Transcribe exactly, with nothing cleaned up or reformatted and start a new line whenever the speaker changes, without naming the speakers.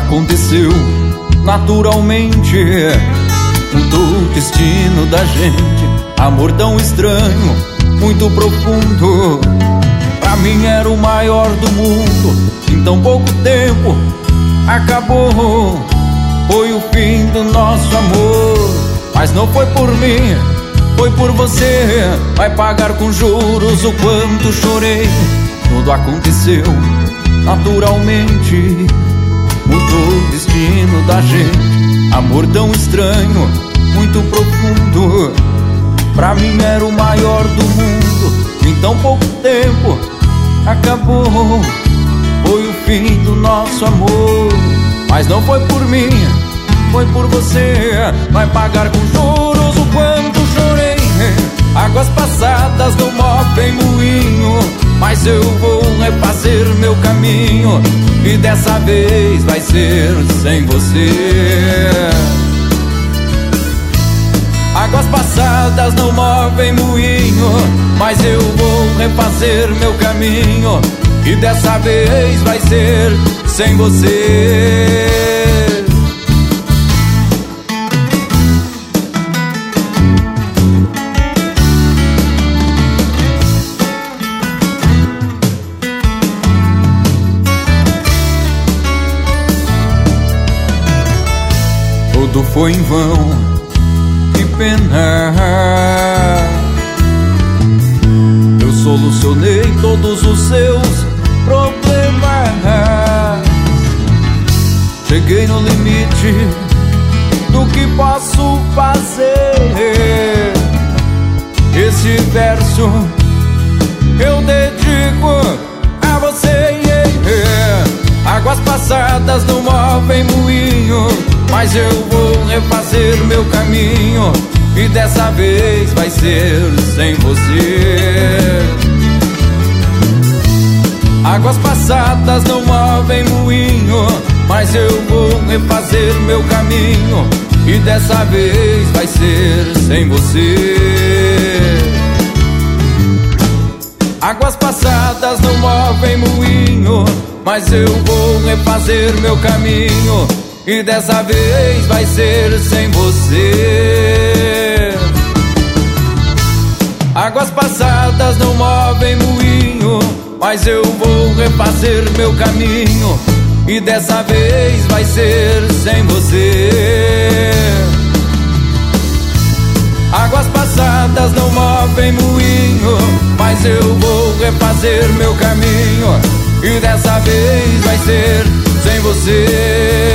aconteceu naturalmente, mudou o destino da gente. Amor tão estranho, muito profundo, pra mim era o maior do mundo. Em tão pouco tempo acabou, foi o fim do nosso amor. Mas não foi por mim, foi por você. Vai pagar com juros o quanto chorei. Tudo aconteceu naturalmente, mudou o destino da gente. Amor tão estranho, muito profundo, pra mim era o maior do mundo. Em tão pouco tempo acabou, foi o fim do nosso amor. Mas não foi por mim, foi por você. Vai pagar com juros o quanto chorei. Águas passadas não movem moinho, mas eu vou refazer meu caminho, e dessa vez vai ser sem você. Águas passadas não movem moinho, mas eu vou refazer meu caminho, e dessa vez vai ser sem você. Tudo foi em vão, que pena. Eu solucionei todos os seus problemas. Cheguei no limite do que posso fazer. Esse verso eu dedico a você. Águas passadas não movem moinho, mas eu vou refazer meu caminho, e dessa vez vai ser sem você. Águas passadas não movem moinho, mas eu vou refazer meu caminho, e dessa vez vai ser sem você. Águas passadas não movem moinho, mas eu vou refazer meu caminho, e dessa vez vai ser sem você. Águas passadas não movem moinho, mas eu vou refazer meu caminho, e dessa vez vai ser sem você. Águas passadas não movem moinho, mas eu vou refazer meu caminho, e dessa vez vai ser sem você.